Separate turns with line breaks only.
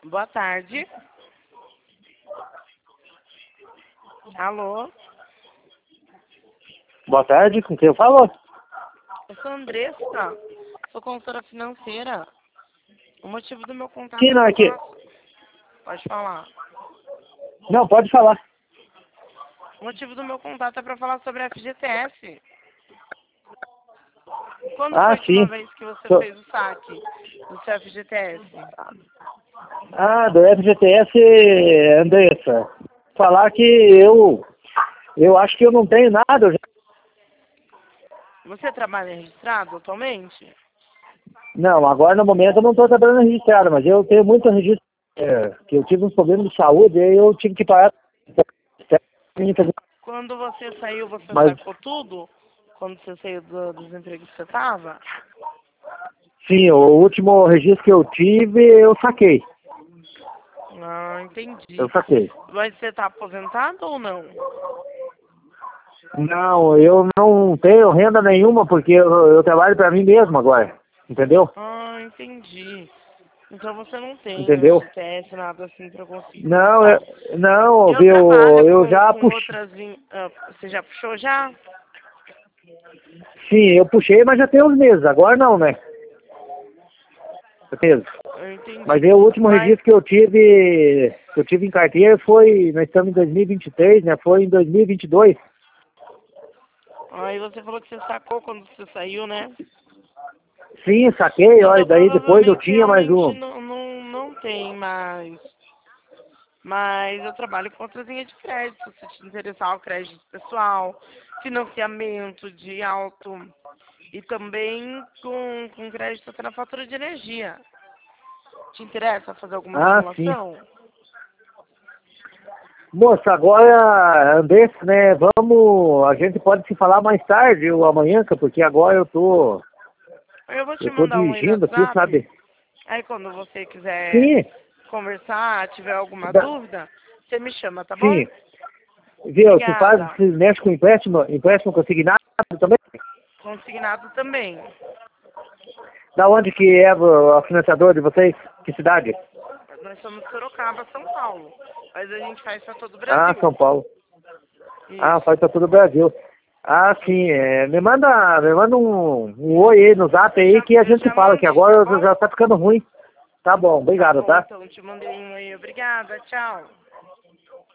Boa tarde. Alô?
Boa tarde, com quem eu falo?
Eu sou a Andressa, sou consultora financeira. O motivo do meu contato
Sim,
é
não,
pra
aqui.
falar... Pode falar.
Não, pode falar.
O motivo do meu contato é para falar sobre a FGTS. Quando foi a última
Sim.
vez que você
Tô-
fez o saque do seu FGTS?
Do FGTS, Andressa. Falar que eu acho que eu não tenho nada.
Você trabalha registrado atualmente?
Não, agora no momento eu não estou trabalhando registrado, mas eu tenho muito registro, que eu tive uns problemas de saúde, aí eu tive que parar.
Quando você saiu, você
Mas
sacou tudo? Quando você saiu dos empregos que você estava?
sim, o último registro que eu tive, eu saquei.
Ah, entendi.
Eu saquei.
Mas você está aposentado ou não?
Não, eu não tenho renda nenhuma porque eu trabalho para mim mesmo agora. Entendeu?
Ah, entendi. Então você não tem o
Entendeu?
FGTS, nada assim para conseguir
Não,
começar.
não,
Eu
viu?
trabalho
Eu já
com
puxei.
outras... você já puxou já?
Sim, eu puxei, mas já tem uns meses. Agora não, né? Meses.
Eu entendi.
Mas o último
Mas
registro que eu tive em carteira foi, nós estamos em 2023, né? Foi em 2022.
aí você falou que você sacou quando você saiu, né?
Sim, saquei, olha,
Então
daí depois eu
provavelmente
tinha mais
realmente
um.
não tem mais. Mas eu trabalho com outras linhas de crédito, se te interessar o crédito pessoal, financiamento de auto e também com crédito até na fatura de energia. Te interessa fazer alguma
Ah, sim.
simulação?
Moça, agora, Andressa, né? A gente pode se falar mais tarde ou amanhã, porque agora
Eu vou te
eu tô
mandar um oi no
dirigindo aqui,
WhatsApp.
sabe?
Aí quando você quiser
Sim,
conversar, tiver alguma
da-
dúvida, você me chama, tá bom?
sim. Viu,
Obrigada.
se mexe com empréstimo consignado também?
Consignado também.
Da onde que é o financiador de vocês? Que cidade?
Nós somos Sorocaba, São Paulo. Mas a gente faz para todo o
Ah,
Brasil.
São Paulo. Ah, faz
Isso.
pra todo o Brasil. Ah, sim, me manda um oi aí no zap aí que a
Eu
gente
já
fala, que
mandei, tá
agora
bom?
já tá ficando ruim. Tá bom,
Tá
obrigado,
bom,
tá?
então te mandei um aí. Obrigada, tchau.